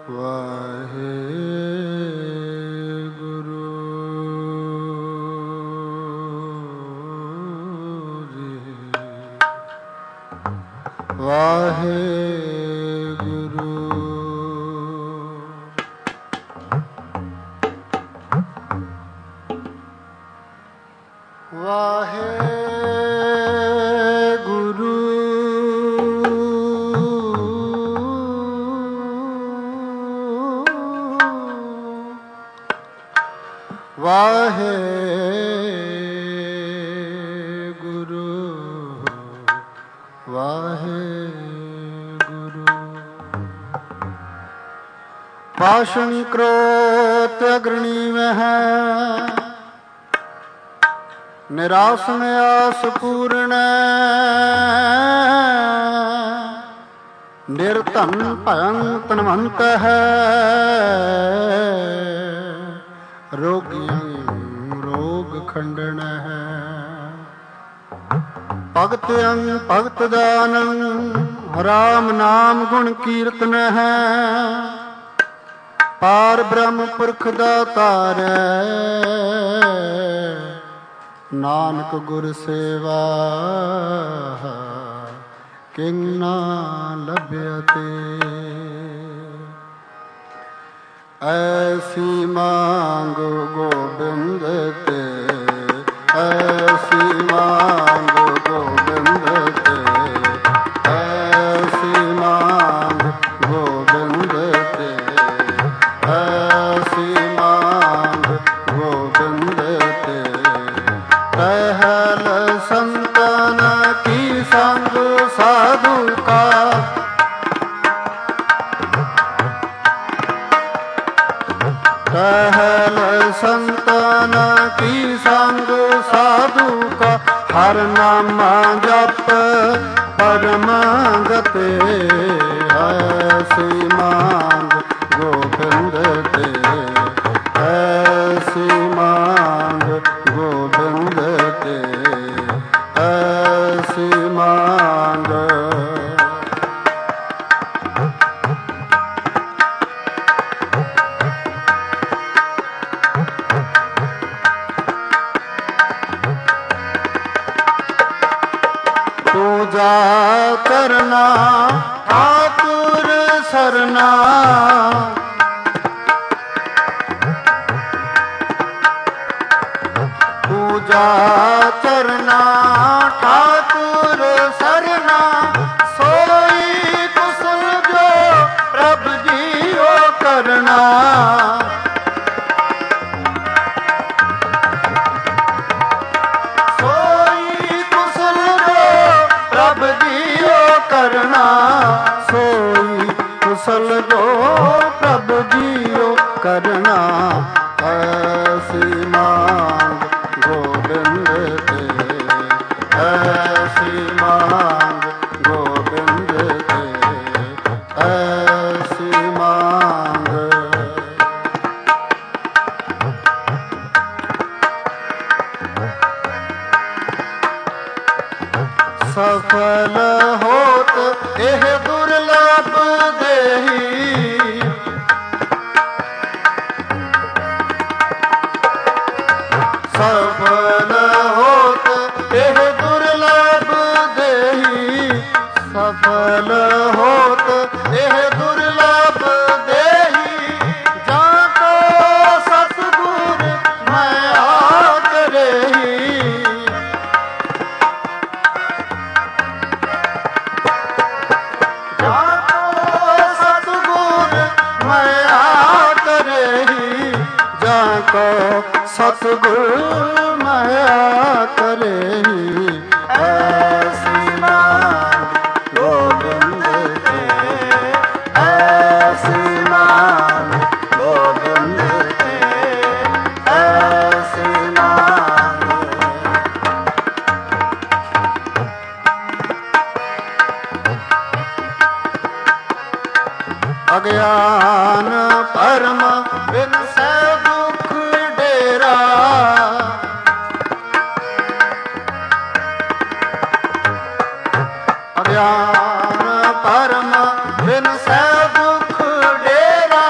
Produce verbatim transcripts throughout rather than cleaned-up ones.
ਵਾਹਿਗੁਰੂ ਜੀ। ਵਾਹਿਗੁਰੂ ਵਾਹਿਗੁਰੂ ਵਾਹਿਗੁਰੂ ਵਾਹਿਗੁਰੂ। ਪਾਸ਼ੰ ਕ੍ਰੋਧ ਅਗਰਣੀ ਮਹਿ ਨਿਰਾਸਨ ਆਸ ਪੂਰਨ ਨਿਰਧਨ ਭਯੰ ਧਨਵੰਤ ਹੈ ਰੋਗੀਆਂ ਰੋਗ ਖੰਡਨ ਹੈ। ਭਗਤ ਅੰਗ ਭਗਤ ਦਾਨੰ ਰਾਮ ਨਾਮ ਗੁਣ ਕੀਰਤਨ ਹੈ। ਪਾਰ ਬ੍ਰਹਮ ਪੁਰਖ ਦਾਤਾਰ ਨਾਨਕ ਗੁਰ ਸੇਵਾ ਕਿੰਗ ਨਾ ਲੱਭਿਆ ਤੇ। ਐਸੀ ਮੰਗ ਗੋਬਿੰਦ ਤੇ ਐਸੀ ਮੰਗ ਗੋਬਿੰਦ ਤੇ ਐਸੀ ਮੰਗ ਗੋਬਿੰਦ ਤੇ ਐਸੀ ਮੰਗ ਗੋਬਿੰਦ ਤੇ। ਪਹਿਲ ਸੰਤਨ ਕੀ ਸੰਗ ਸਾਧੂ ਕਾ ਪਹਿਲ ਸੰਤਨ ਕੀ ਸੰਗ ਸਾਧੂ ਕਾ ਹਰ ਨਾਮਾ ਜਪ ਪਰਮ ਗਤੇ। ਐਸੀ ਮੰਗ ਗੋਬਿੰਦ ਤੇ ਐਸੀ ਮੰਗ ਗੋਬਿੰਦ ਤੇ ਐਸੀ ਮੰਗ। ਪੂਜਾ ਕਰਨਾ ਠਾਕੁਰ ਸਰਨਾ ਪੂਜਾ ਕਰਨਾ ਠਾਕੁਰ ਸਰਨਾ ਸੋਈ ਕੁਸਲ ਜੋ ਪ੍ਰਭ ਜੀਓ ਕਰਨਾ। ਕਰਨਾ ਸੋਈ ਕੁਸਲ ਜੋ ਪ੍ਰਭ ਜੀਓ ਕਰਨਾ। ਐਸੀ ਮੰਗ ਗੋਬਿੰਦ ਤੇ ਐਸੀ ਮੰਗ ਗੋਬਿੰਦ ਤੇ ਐਸੀ ਮੰਗ। ਸਫਲ ਹੋਤ ਇਹ ਦੁਰਲਭ ਦੇਹੀ ਸਫਲ ਹੋਤ ਇਹ ਦੁਰਲਭ ਦੇਹੀ ਸਫਲ ਹੋਤ ਇਹ ਦੁਰਲਭ ਦੇਹੀ। ਜਾਂ ਕੋ ਸਤਿਗੁਰ ਮੈਂ ਆਖ ਰਹੀ ਕੋ ਸਤਿਗੁਰ ਮਾਇਆ ਕਰੇਹੀ। ਐਸੀ ਮੰਗ ਗੋਬਿੰਦ ਤੇ ਐਸੀ ਮੰਗ ਗੋਬਿੰਦ ਤੇ ਐਸੀ ਮੰਗ। ਅਗਿਆਨ ਪਰਮ ਬਿਨ ਸੈ ਦੁਖ ਡੇਰਾ ਅਗਿਆਨ ਪਰਮ ਬਿਨ ਸੈ ਦੁਖ ਡੇਰਾ।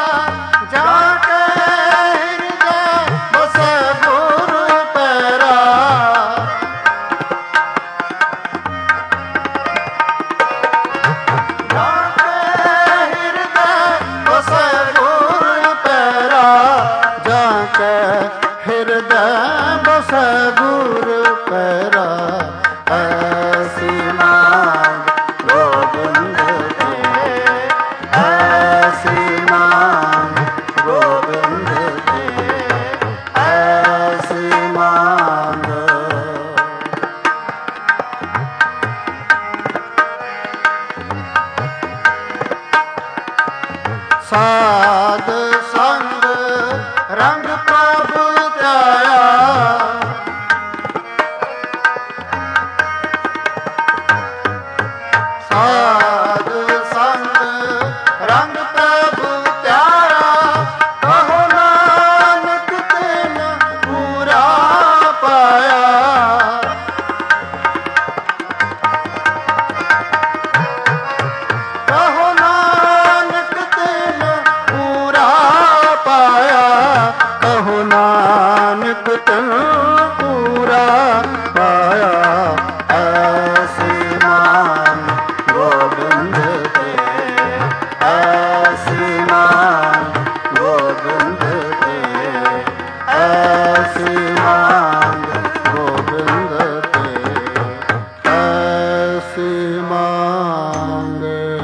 ਸਾਧ ਸੰਗ ਰੰਗ ਪ੍ਰਭ ਧਿਆਇਆ, ਸਾਧ ਸੰਗ ਰੰਗ ਪ੍ਰਭ ਧਿਆਇਆ, ਕਹੋ ਨਾਨਕ ਤਿਨ ਪੂਰਾ ਪਾਇਆ। ਕਹੋ ਨਾਨਕ ਤਿਨ ਪੂਰਾ ਪਾਇਆ, ਕਹੋ ਨਾਨਕ ਤਿਨ ਪੂਰਾ ਪਾਇਆ। ਐਸੀ ਮਾਨ ਗੋਬਿੰਦ ਤੇ, ਐਸੀ ਮਾਨ ਗੋਬਿੰਦ ਤੇ, ਐਸੀ ਮਾਨ ਗੋਬਿੰਦ ਤੇ, ਐਸੀ ਮਾਂਗ।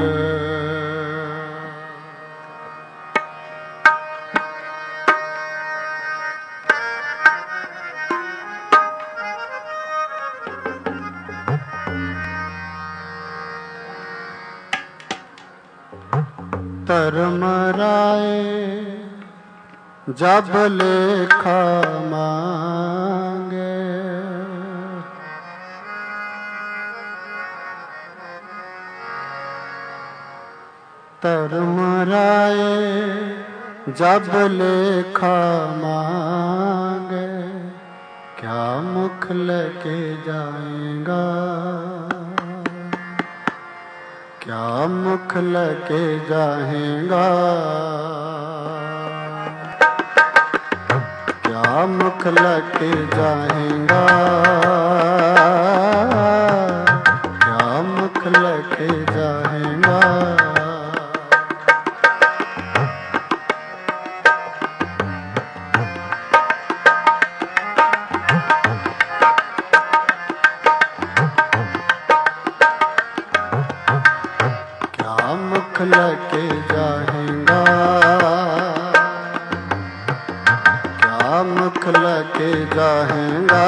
ਧਰਮ ਰਾਏ ਜਬ ਲੇਖਾ ਮਾਂਗੇ, ਧਰਮ ਰਾਏ ਜਬ ਲੇਖਾ ਮਾਂਗੇ, क्या मुख लेके जाएगा, क्या मुख लेके जाएगा, क्या मुख लेके जाएगा, क्या मुख लेके जाएगा। मुख लेके जाएगा, क्या मुख लेके जाएगा।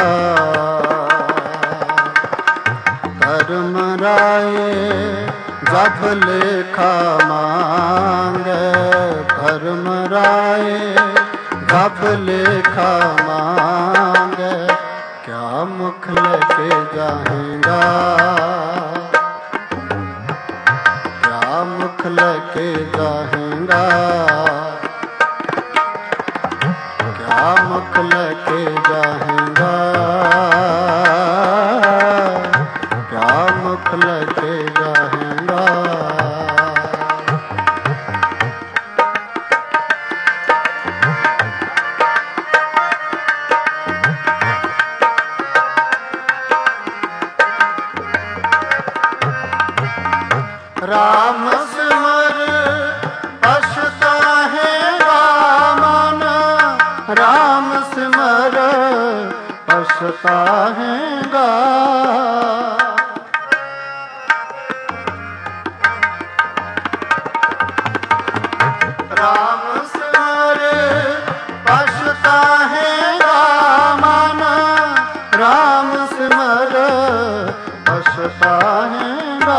धर्म राय जब लेखा मांगे, धर्म राय जब लेखा मांगे, क्या मुख लेके जाएगा, मुख लेके जाएगा, क्या मुख लेके जाएगा, क्या मुख लेके जाएगा। राम सिमर पछताहेगा मन, राम सिमर पछताहेगा। राम सिमर पछताहेगा मन, राम सिमर पछताहेगा।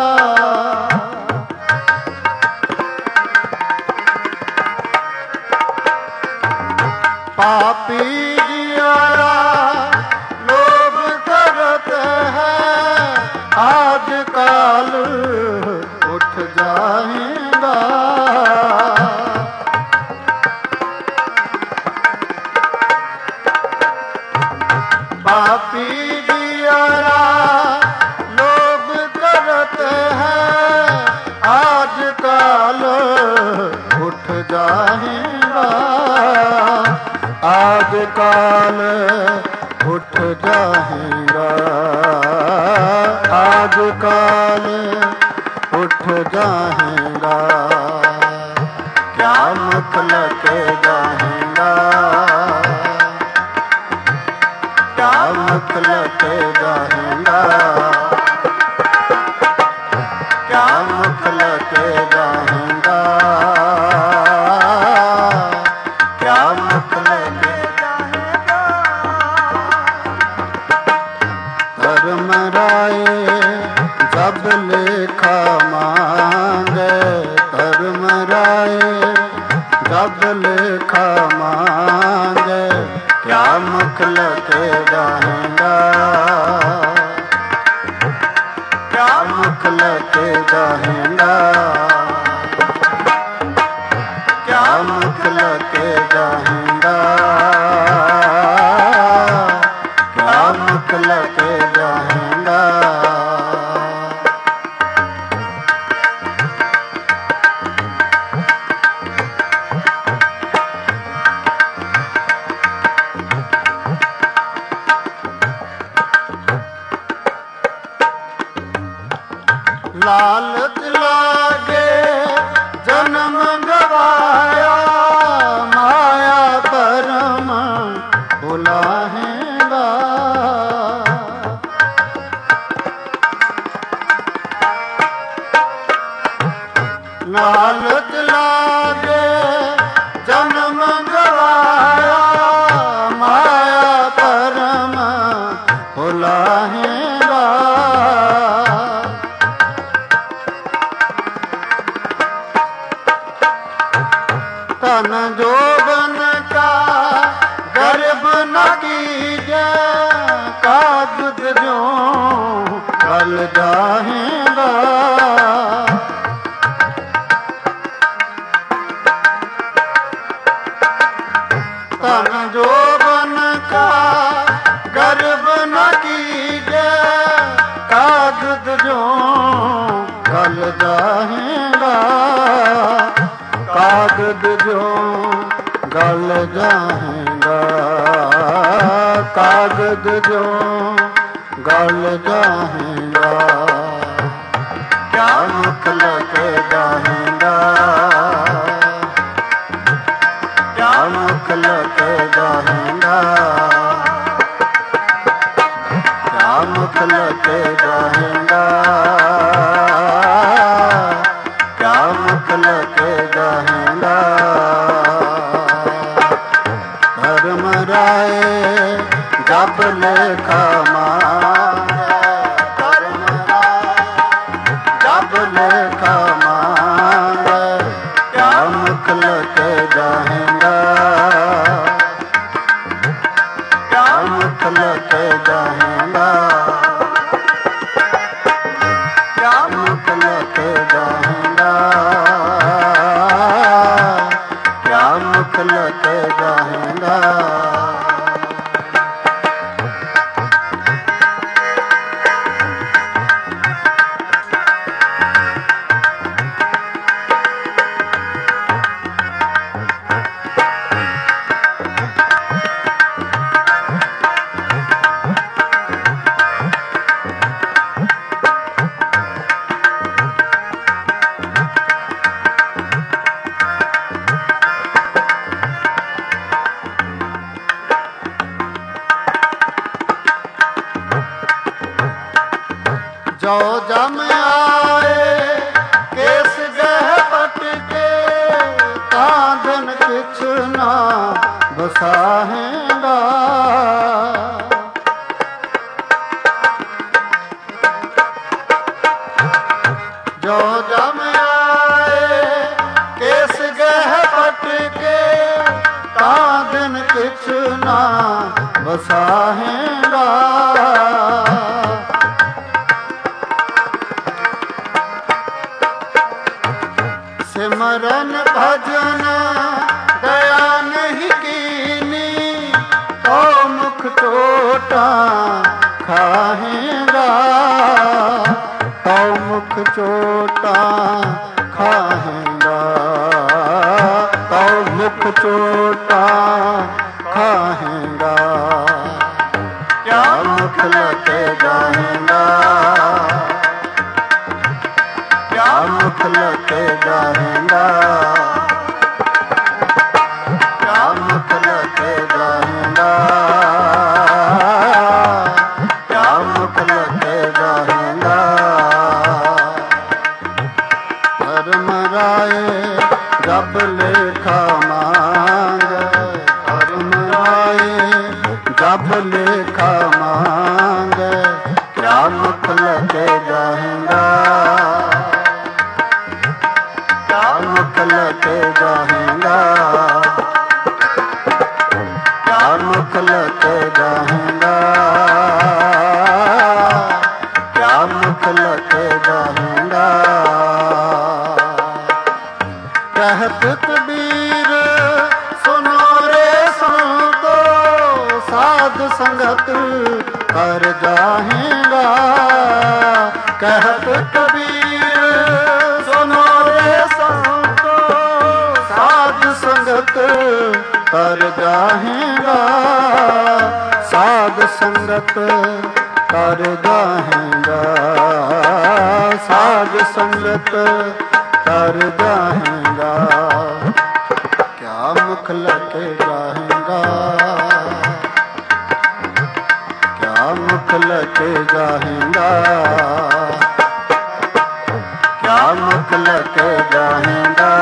पापी जियारा लोभ करत है, आज काल उठ जाएगा। पापी जियारा लोभ करत है, आज काल उठ जाएगा। आज काल उठ जाएगा, आज काल उठ जाएगा। क्या मुख लेके जाएगा, क्या मुख लेके जाएगा, क्या मुख लेके जाएगा, क्या मुख लेके जाएगा, जब लेखा मांगे क्या मुख लगे जाएगा, क्या मुख लगे जाएगा, क्या मुख लगे जाएगा, क्या मुख लगे जाएगा। लालच लागे जन्म गवाया, माया परम भुलाएगा। लालच लागे जन्म गवाया, माया परम भुलाएगा। तन जोबन का गर्भ न कीजे, कागज जो गल जाएगा। तन जोबन का गर्भ न कीजे, कागज जो गल जाएगा। कागज जो गल जाएगा, कागज जो गल जाएगा। क्या मुख लगे जाएगा, क्या मुख लगे जाएगा, क्या मुख लगे जाएगा, क्या मुख लगे जाएगा। धर्म राय जब लेखा मांगे, धर्म राय जब लेखा मांगे, क्या मुख लगे जाएगा, क्या मुख लगे जाएगा, क्या मुख लगे जाएगा, क्या मुख लगे जाएगा। जो जम आए केस गह पटके, कांधन किछ ना बसाहेगा। जो जम आए केस गह पटके, कांधन किछ ना बसाहेगा। सिमरन भजन दया नहीं कीनी, तो मुख चोटा खाएगा, तो मुख चोटा खाएगा, तो मुख चोटा खाएगा। क्या मुख लगे जाएगा, क्या मुख लगे जाएगा, क्या मुख लगे जाएगा, क्या मुख लगे जाएगा। धर्म राय जब लेखा मांगे, धर्म राय जब लेखा मांगे, क्या मुख लगे जाएगा, क्या मुख लगे ਜਾਹੇਗਾ, ਕਿਆ ਮੁਖ ਲਕੇ ਜਾਹੇਗਾ, ਕਿਆ ਮੁਖ ਲਕੇ ਜਾਹੇਗਾ। ਕਹਿਤ ਕਬੀਰ ਸੁਨੋ ਰੇ ਸੰਤੋ, ਸਾਧ ਸੰਗਤ ਕਰ ਜਾਹੇਗਾ। ਕਹਿਤ ਕਬੀਰ ਸੁਨੋ ਰੇ ਸੰਤੋ, ਸਾਧ ਸੰਗਤ ਕਰ ਜਾਹੇਗਾ, ਸਾਧ ਸੰਗਤ ਕਰ ਜਾਹੇਗਾ, ਸਾਧ ਸੰਗਤ ਕਰ ਜਾਹੇਗਾ। ਕਿਆ ਮੁਖ ਲਕੇ ਜਾਹੇਗਾ, ਕਿਆ ਮੁਖ ਲਕੇ ਜਾਹੇਗਾ, ਕਿਆ ਮੁਖ ਲਕੇ ਜਾਹੇਗਾ,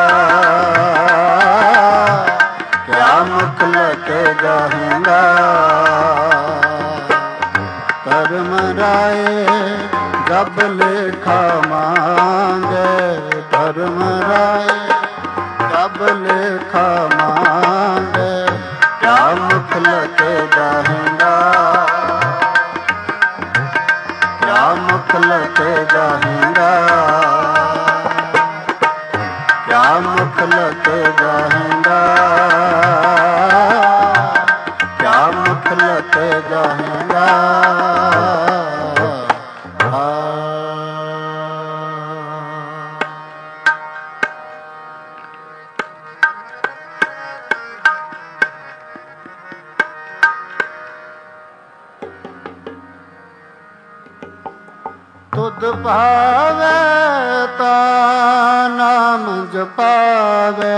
ਕਿਆ ਮੁਖ ਲਕੇ ਜਾਹੇਗਾ। ਕਰਮ ਰਾਏ ਜਬ ਲੇਖਾ ਮਾਂਗੇ, ਧਰਮ ਰਾਏ ਜਬ ਲੇਖਾ ਮਾਂਗੇ, ਕਿਆ ਮੁਖ ਲਕੇ ਜਾਹੇਗਾ, ਕਿਆ ਮੁਖ ਲਕੇ ਜਾਹੇਗਾ, ਕਿਆ ਮੁਖ ਲਕੇ ਜਾਹੇਗਾ, ਕਿਆ ਮੁਖ ਲਕੇ ਜਾਹੇਗਾ। ਤੁਧ ਭਾਵੈ ਤਾ ਨਾਮ ਜਪਾਵੈ,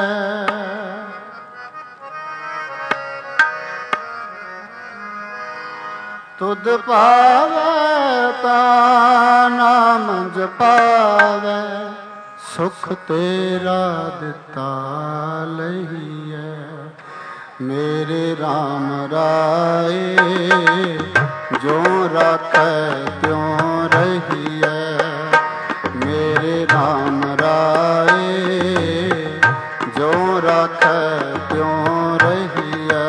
ਤੁਧ ਭਾਵੈ ਤਾ ਨਾਮ ਜਪਾਵੈ, ਸੁਖ ਤੇਰਾ ਦਿੱਤਾ ਲਈਐ। ਮੇਰੇ RAM ਰਾਏ ਜੋ ਰਾਖੈ ਤਿਉ ਰਹੀਐ, ਮੇਰੇ RAM ਰਾਏ ਜੋ ਰਾਖੈ ਤਿਉ ਰਹੀਐ।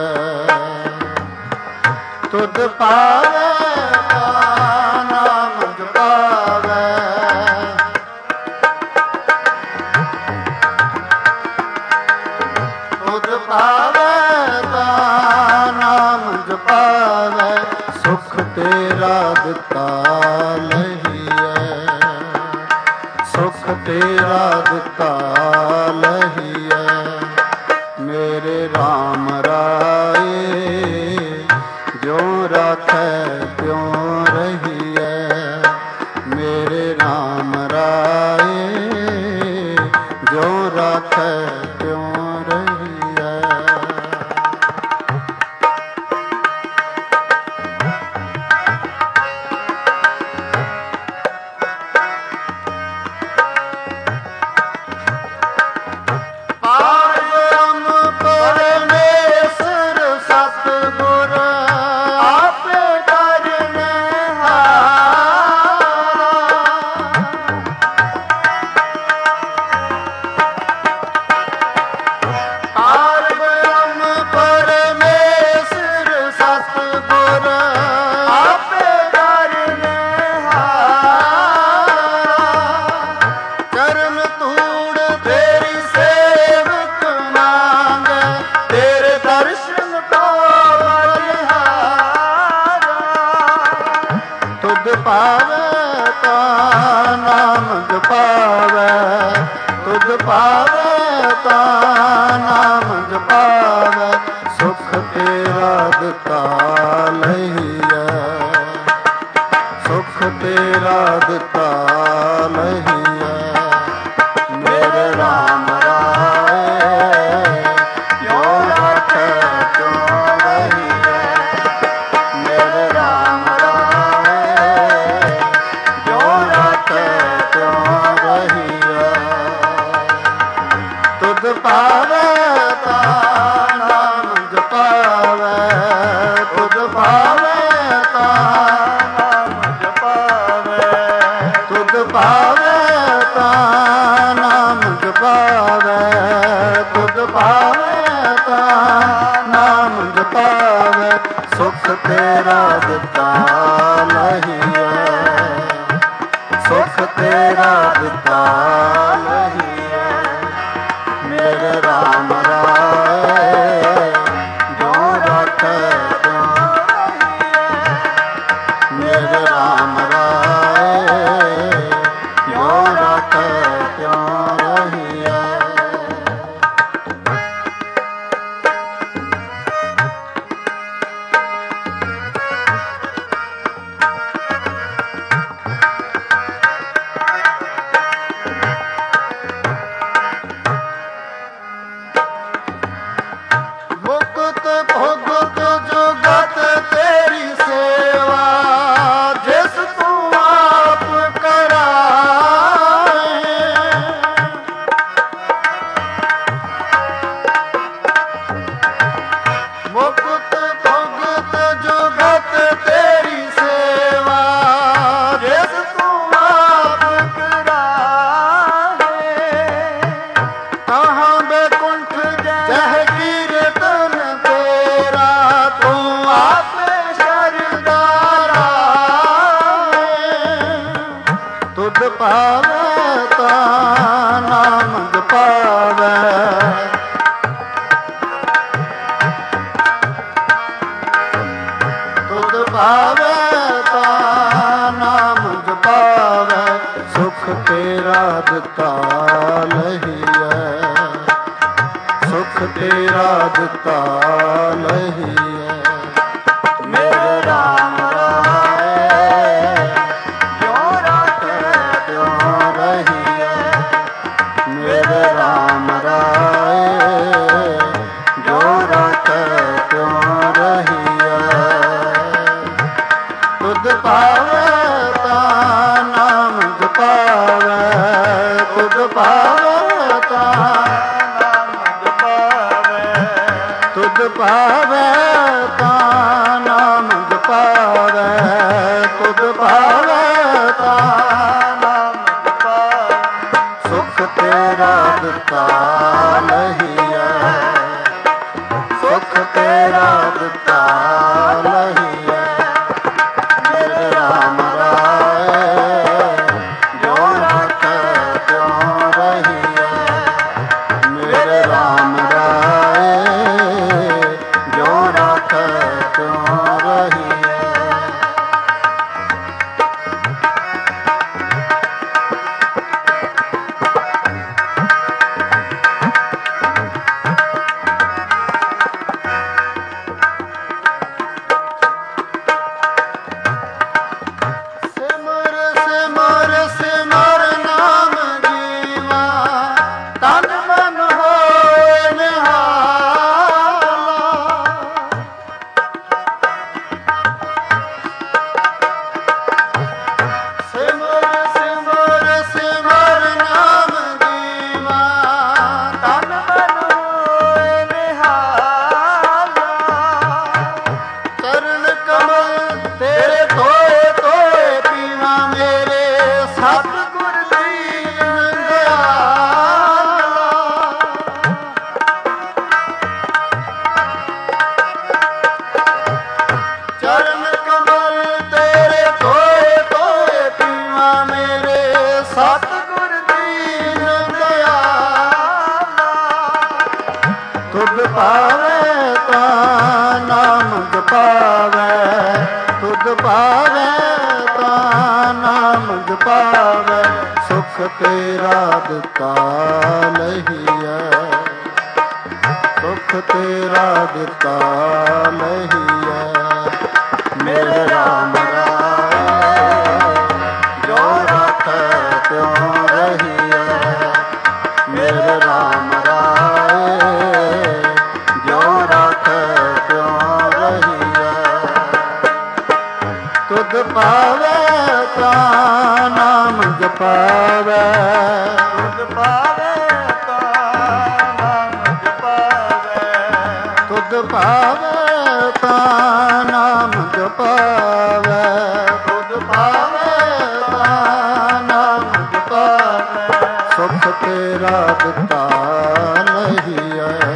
ਤੁਧ ਪਾਵੈ ਤਾ ਨਾਮ ਜਪਾਵੈ, ਤੁਧ ਪਾਵੈ ਤਾ ਨਾਮ ਜਪਾਵੈ, ਸੁਖ ਤੇਰਾ ਦਿੱਤਾ ਲਹੀਐ, ਸੁਖ ਤੇਰਾ ਦਿੱਤਾ ਲਹੀਐ। ਮੇਰੇ RAM ਰਾਏ ਜੋ ਰਾਖੈ ਤਿਉ ਰਹੀਐ, ਮੇਰੇ RAM ਰਾਏ ਜੋ ਰਾਖੈ ਤਿਉ ਰਹੀਐ। ਪਾਵੈ ਤਾ ਨਾਮ ਜਪਾਵੈ, ਤੁਧ ਪਾਵੈ ਤਾ ਨਾਮ ਜਪਾਵੈ, ਸੁਖ ਤੇਰਾ ਦਿੱਤਾ ਲਹੀਐ, ਸੁਖ ਤੇਰਾ ਦਿੱਤਾ ਲਹੀਐ। ਮੇਰੇ RAM ਰਾਏ ਜੋ ਰਾਖੈ ਤਿਉ ਰਹੀਐ, ਮੇਰੇ RAM ਪਾਵੈ ਤਾ ਨਾਮ ਜਪਾਵੈ, ਤੁਧ ਪਾਵੈ ਤਾ ਨਾਮ ਜਪਾਵੈ, ਤੁਧ ਪਾਵੈ ਤਾ ਨਾਮ ਜਪਾਵੈ। ਪਾਵੇ ਤਾਂ ਨਾਮ ਜਪਾਵੇ, ਸੁਖ ਤੇਰਾ ਦਿੱਤਾ ਲਹੀਐ, ਸੁਖ ਤੇਰਾ ਦਿੱਤਾ ਲਹੀਐ। ਮੇਰੇ ਰਾਮ ਰਾਏ ਜੋ ਰਾਖੈ ਤਿਉ ਰਹੀਐ, ਮੇਰੇ ਰਾਮ ਰਾਏ ਜੋ ਰਾਖੈ ਤਿਉ ਰਹੀਐ। ਮੁਕਤ ਭੁਗਤ ਜੁਗਤ ਤੇਰੀ ਸੇਵਾ, ਜਿਸ ਤੂੰ ਆਪ ਕਰਾਏ। ਮੁਕਤ ਭੁਗਤ ਜੁਗਤ ਤੇਰੀ ਸੇਵਾ, ਜਿਸ ਤੂੰ ਆਪ ਕਰਾਏ। ਕਹਾਂ ਬੈਕੁੰਠ ਜਹ ਕੀਰਤਨ ਤੇਰਾ, ਤੂੰ ਆਪੇ ਸ਼ਰਦਾਰਾ। ਤੁਧ ਪਾਵੇ ਤਾਂ ਨਾਮ ਜਪਾਵੇ, ਤੁਧ ਪਾਵੇ ਤਾਂ ਨਾਮ ਜਪਾਵੇ, ਸੁਖ ਤੇਰਾ ਦਿੱਤਾ ਲਹੀਐ, ਸੁਖ ਤੇਰਾ ਦਿੱਤਾ ਲਹੀਐ। ਮੇਰੇ ਰਾਮ ਰਾਏ ਜੋ ਰਾਖੈ ਤਿਉ ਰਹੀਐ, ਮੇਰੇ ਰਾਮ ਰਾਏ ਜੋ ਰਾਖੈ ਤਿਉ ਰਹੀਐ। ਤੁਧ ਪਾਵੇ ਤਾਂ ਨਾਮ ਜਪਾਵੇ, ਤੁਧ ਪਾਵੇ ਤਾਂ ਤੁਧ ਪਾਵੇ ਤਾਂ ਨਾਮ ਜਪਾਵੇ, ਤੁਧ ਪਾਵੇ ਤਾਂ ਨਾਮ ਜਪਾਵੇ, ਸੁਖ ਤੇਰਾ ਦਿੱਤਾ ਲਹੀਐ, ਸੁਖ ਤੇਰਾ ਦਿੱਤਾ ਲਹੀਐ। ਮੇਰੇ ਰਾਮ ਰਾਏ ਜੋ ਰਾਖੈ ਤਿਉ ਰਹੀਐ, ਮੇਰੇ ਰਾਮ ਰਾਏ ਜੋ ਰਾਖੈ ਤਿਉ ਰਹੀਐ। ਸਿਮਰ ਸਿਮਰ ਸਿਮਰ ਨਾਮ ਜੀਵਾ, ਤਨ ਮਨ ਹੋਏ ਨਿਹਾਲਾ। ਸਿਮਰ ਸਿਮਰ ਸਿਮਰ ਨਾਮ ਜੀਵਾ, ਤਨ ਮਨ ਹੋਏ ਨਿਹਾਲਾ। ਚਰਨ ਕਮਲ ਤੇਰੇ ਧੋਏ ਧੋਏ ਪੀਵਾ, ਮੇਰੇ ਸਤਿਗੁਰ ਦੀਨ ਦਿਆਲਾ। ਚਰਨ ਕਮਲ ਤੇਰੇ ਧੋਏ ਧੋਏ ਪੀਵਾ, ਮੇਰੇ ਸਤਿਗੁਰ ਦੀਨ ਦਿਆਲਾ। ਤੁਧ ਪਾਵੇ ਤਾਂ ਨਾਮ ਜਪਾਵੇ, ਤੁਧ ਪਾਵੇ ਤਾਂ ਨਾਮ ਜਪਾਵੇ, ਸੁਖ ਤੇਰਾ ਦਿੱਤਾ ਲਹੀਐ, ਸੁਖ ਤੇਰਾ ਦਿੱਤਾ ਲਹੀਐ। ਮੇਰੇ ਰਾਮ ਰਾਏ ਜੋ ਰਾਖੈ ਤਿਉ ਰਹੀਐ, ਮੇਰੇ ਰਾਮ ਰਾਏ ਜੋ ਰਾਖੈ ਤਿਉ ਰਹੀਐ। ਤੁਧ ਪਾਵੇ ਤਾਂ ਨਾਮ ਜਪਾਵੇ, ਤੁਧ ਪਾਵੇ ਤਾਂ ਨਾਮ ਜਪਾਵੇ, ਤੁਧ ਪਾਵੇ ਤਾਂ ਨਾਮ ਜਪਾਵੇ, ਤੁਧ ਪਾਵੇ ਤਾਂ ਨਾਮ ਜਪਾਵੇ, ਸੁਖ ਤੇਰਾ ਦਿੱਤਾ ਲਹੀਐ,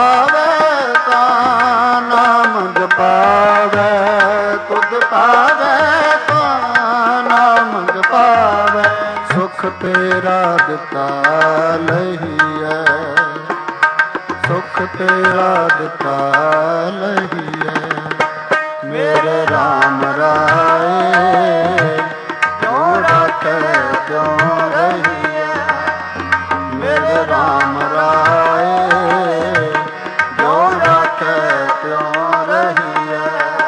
ਪਾਵੇ ਤਾਂ ਨਾਮ ਜਪਾਵੇ, ਤੁਧ ਪਾਵੇ ਤਾਂ ਨਾਮ ਜਪਾਵੇ। ਸੁਖ ਤੇਰਾ ਦਿੱਤਾ ਲਹੀਐ, ਸੁਖ ਤੇਰਾ ਦਿੱਤਾ ਲਹੀਐ। ਮੇਰੇ ਰਾਮ ਰਾਏ ਕਿਉਂ ਰਾਖੈ ਕਿਉਂ ਰਹੀਐ, ਮੇਰੇ ਰਾਮ ਰਾਏ ਕਿਉਂ ਰਾਖੈ ਕਿਉਂ ਰਹੀਐ।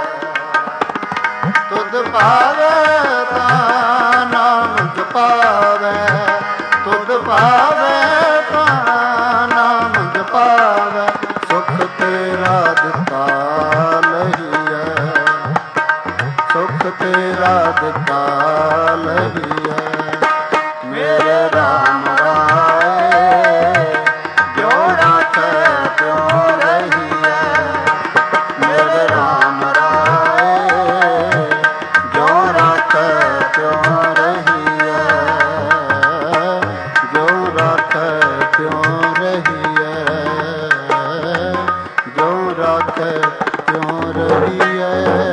ਤੁਧ ਪਾਵੇ ਤਾਂ ਨਾਮ ਜਪਾਵੇ, ਤੁਧ ਪਾਵੇ ਤਾਂ ਨਾਮ ਜਪਾਵੇ। ਸੁਖ ਤੇਰਾ ਦਿੱਤਾ ਲਹੀਐ, ਸੁਖ ਤੇਰਾ ਦਿੱਤਾ ਲਹੀਐ। ਮੇਰੇ ਰਾਮ ਰਾਏ ਕਿਉਂ ਰਾਖੈ ਕਿਉਂ ਰਹੀਐ, ਮੇਰੇ ਰਾਮ ਰਾਏ ਕਿਉਂ ਰਾਖੈ ਕਿਉਂ ਰਹੀਐ, ਕਿਉਂ ਰਾਖੈ ਕਿਉਂ ਰਹੀਐ, ਕਿਉਂ ਰਾਖੈ ਕਿਉਂ ਰਹੀਐ।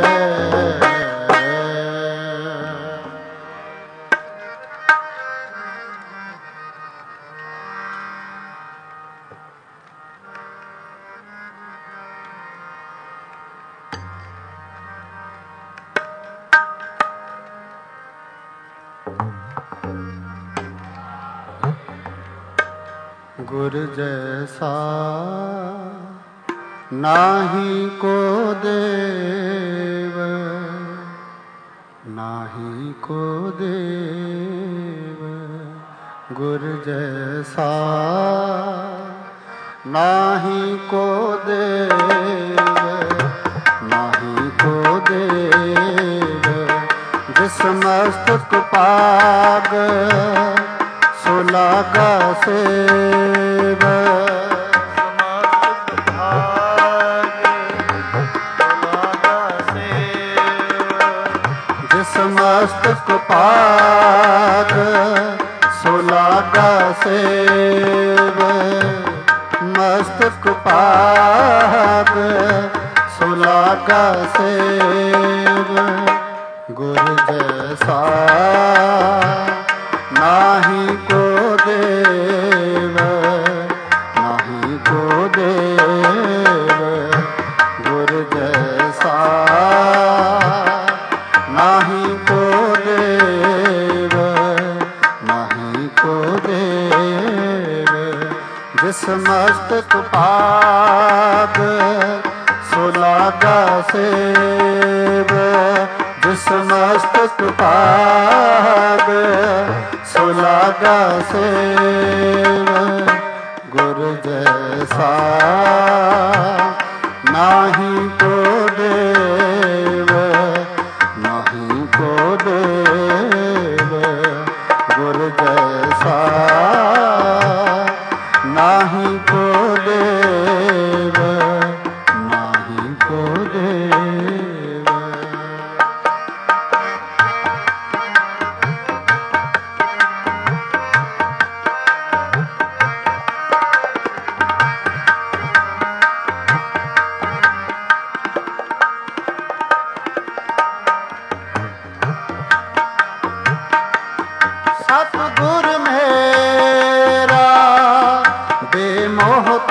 ਗੁਰ ਜੈਸਾ ਨਾਹੀ ਕੋ ਦੇਵ, ਨਾਹੀ ਕੋ ਦੇਵ। ਗੁਰ ਜੈਸਾ ਨਾਹੀ ਕੋ ਦੇਵ, ਨਾਹੀ ਕੋ ਦੇਵ। ਜਿਸ ਮਸਤਕ ਪਾਗ ਸੋ ਲਾਗਾ ਸੇਵ, ਮਸਤਕ ਭਾਗ ਸੋ ਲਾਗਾ ਸੇਵ। ਜਿਸ ਮਸਤਕ ਪਾਗ ਸੋ ਲਾਗਾ ਸੇਵ, ਮਸਤਕ ਪਾਗ ਸੋ ਲਾਗਾ ਸੇਵ। ਗੁਰ ਜੈਸਾ ਨਾਹੀ ਕੋ ਦੇਵ, ਨਾਹੀ ਕੋ ਦੇਵ। ਗੁਰ ਜੈਸਾ ਨਾਹੀ ਕੋ ਦੇਵ, ਨਾਹੀ ਕੋ ਦੇਵ। ਜਿਸ ਮਸਤਕ ਪਾਗ ਸੋ ਲਾਗਾ ਸੇਵ, ਜਿਸ ਮਸਤਕ ਪਾਗ ਸੋ ਲਾਗਾ ਸੇਵ। ਗੁਰ ਜੈਸਾ ਨਾਹੀ ਕੋ ਦੇਵ, ਨਾਹੀ ਕੋ ਦੇਵ। ਗੁਰ ਜੈਸਾ ਨਾਹੀ ਕੋ ਦੇਵ, ਨਾਹੀ ਕੋ ਦੇਵ। ਸਤਿਗੁਰ ਮੇਰਾ ਬੇਮੋਹਤਾਜ,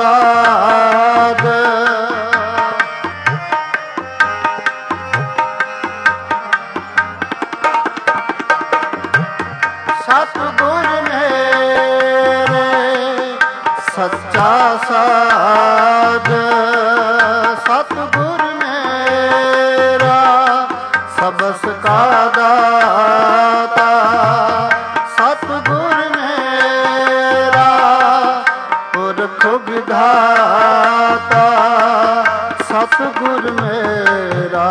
ਸਤਿਗੁਰ ਮੇਰੇ ਸੱਚਾ ਸਾਧ। ਸਤਿਗੁਰ ਮੇਰਾ ਸਬਸ ਕਾ ਦਾਤਾ, ਸਤਿਗੁਰ ਮੇਰਾ ਪੁਰਖ ਵਿਧਾਤਾ। ਸਤਿਗੁਰ ਮੇਰਾ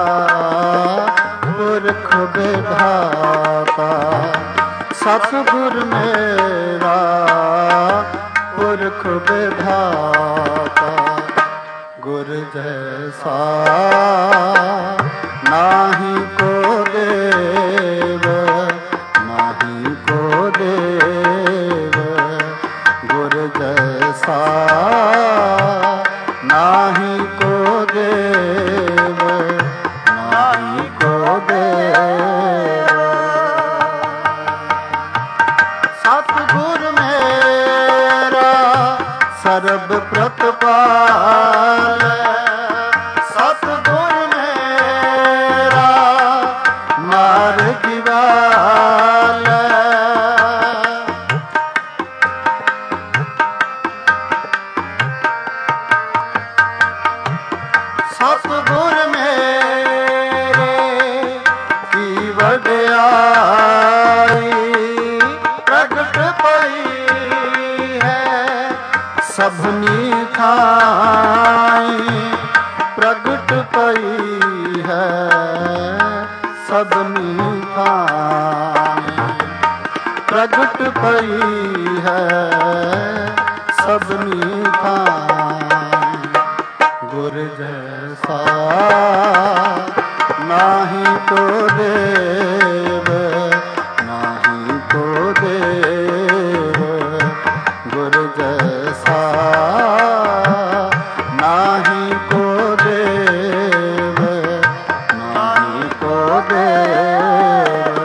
ਪੁਰਖ ਵਿਧਾਤਾ, ਸਤਿਗੁਰ ਮੇਰਾ ਪੁਰਖ ਵਿਧਾਤਾ। ਗੁਰ ਜੈਸਾ ਨਾਹੀ ਕੋ ਦੇਵ, ਨਾਹੀ ਕੋ ਦੇਵ। ਗੁਰ ਜੈਸਾ ਨਾ ਨਾਹੀ ਕੋ ਦੇਵ, ਨਾਹੀ ਕੋ ਦੇਵ। ਸਤਿਗੁਰ ਮੇਰਾ ਸਰਬ ਪ੍ਰਤਪਾਲ, ਸਤਿਗੁਰ ਮੇਰਾ ਮਾਰਗ ਵਾਲ। ਸਤਿਗੁਰ ਮੇਰੇ ਕੀ ਵਡਿਆਈ, ਪ੍ਰਗਟ ਪਈ ਹੈ ਸਭਨੀ ਥਾਈ, ਪ੍ਰਗਟ ਪਈ ਹੈ ਸਭਨੀ ਥਾਈ, ਪ੍ਰਗਟ ਪਈ ਹੈ ਸਭਨੀ ਥਾਈ। ਗੁਰ ਜੈਸਾ ਨਾਹੀ ਕੋ ਦੇਵ, ਨਾਹੀ ਕੋ ਦੇਵ। ਗੁਰ ਜੈਸਾ ਨਾਹੀ ਕੋ ਦੇਵ, ਨਾਹੀ ਕੋ ਦੇਵ।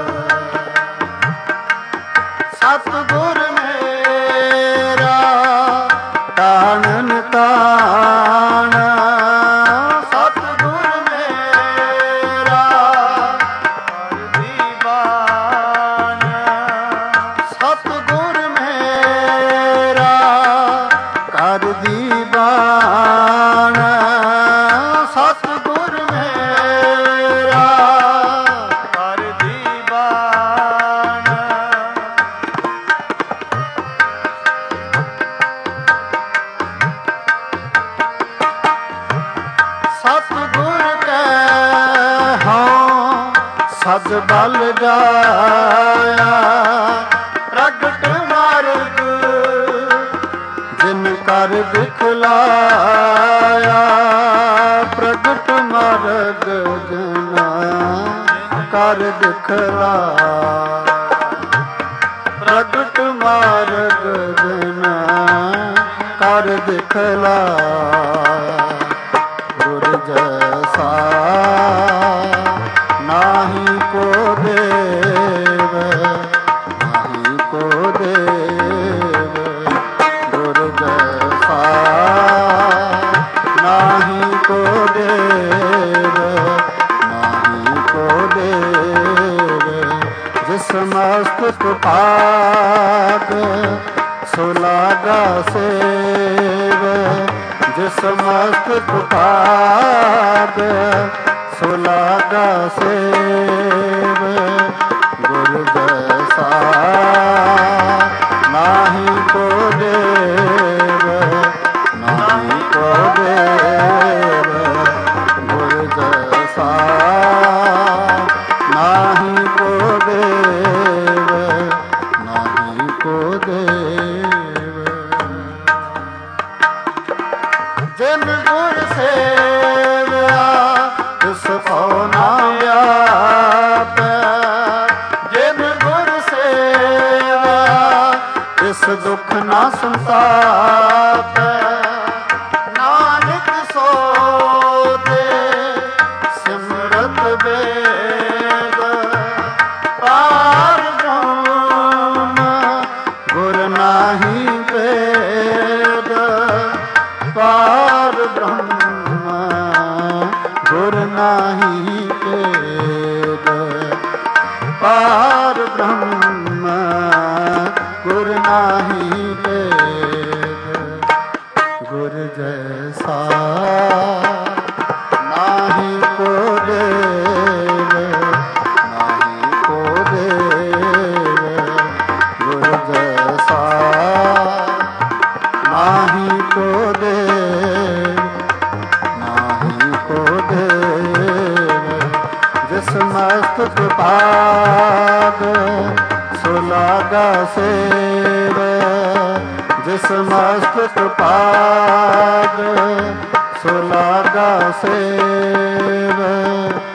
ਸਤਿਗੁਰ ਮੇਰਾ ਤਾਣਨ ਤਾਣ, ਸਤਿਗੁਰ ਮੇਰਾ ਹਰ ਦੀਵਾਨ, ਸਤਿਗੁਰ ਮੇਰਾ ਕਰ ਦੀਵਾਨ, ਸਤਿਗੁਰ ਮੇਰਾ ਕਰ ਦੀਵਾਨ। ਸਤਿਗੁਰ ਕੈ ਹਉ ਸਦ ਬਲ ਜਾਇਆ, ਪ੍ਰਗਟ ਮਾਰਗ ਜਿਨ ਕਰ ਦਿਖਲਾਇਆ, ਪ੍ਰਗਟ ਮਾਰਗ ਜਿਨ ਕਰ ਦਿਖਲਾਇਆ, ਪ੍ਰਗਟ ਮਾਰਗ ਜਿਨ ਕਰ ਦਿਖਲਾਇਆ। ਗੁਰ ਜੈਸਾ ਨਾਹੀ ਕੋ ਦੇਵ, ਨਾਹੀ ਕੋ ਦੇਵ। ਗੁਰ ਜੈਸਾ ਨਾਹੀ ਕੋ ਦੇਵ, ਨਾਹੀ ਕੋ ਦੇਵ। ਜਿਸ ਮਸਤਕ ਭਾਗ ਸੋ ਲਾਗਾ ਸੇਵ, ਜਿਸ ਮਸਤਕ ਭਾਗ ਸੋ ਲਾਗਾ ਸੇਵ। ਗੁਰ ਜੈਸਾ ਨਾਹੀ ਕੋ ਦੇਵ, ਨਾਹੀ ਕੋ ਦੇਵ। ਗੁਰ ਜੈਸਾ ਨਾਹੀ ਕੋ ਦੇਵ, ਨਾਹੀ ਕੋ ਦੇਵ। ਜਿਨ ਗੁਰ ਸੇਵਿਆ ਤਿਸ ਭਉ ਨਾ ਵਿਆਪੈ, ਜਿਨ ਗੁਰ ਸੇਵਿਆ ਤਿਸ ਦੁਖ ਨਾ ਸੰਤਾਪੈ। ਨਾਨਕ ਸੋ ਤੇ ਸਿਮਰਤ ਵੇਦ, ਪਾਰ ਬ੍ਰਹਮ ਗੁਰ ਨਾਹੀ ਭੇਦ। ਪਾਰ ਬ੍ਰਹਮ ਗੁਰ ਨਾਹੀ ਭੇਦ, ਪਾਰ ਬ੍ਰਹਮ ਗੁਰ ਨਾਹੀ ਭੇਦ। ਗੁਰ ਜੈਸਾ ਨਾਹੀ ਕੋ ਦੇਵ, ਨਾਹੀ ਕੋ ਦੇਵ। ਗੁਰ ਜੈਸਾ ਨਾਹੀ ਕੋ ਦੇਵ, ਨਾਹੀ ਕੋ ਦੇਵ। ਜਿਸ ਮਸਤਕ ਭਾਗ ਸੋ ਲਾਗਾ ਸੇਵ, ਜਿਸ ਮਸਤਕ ਭਾਗ ਸੋ ਲਾਗਾ ਸੇਵ।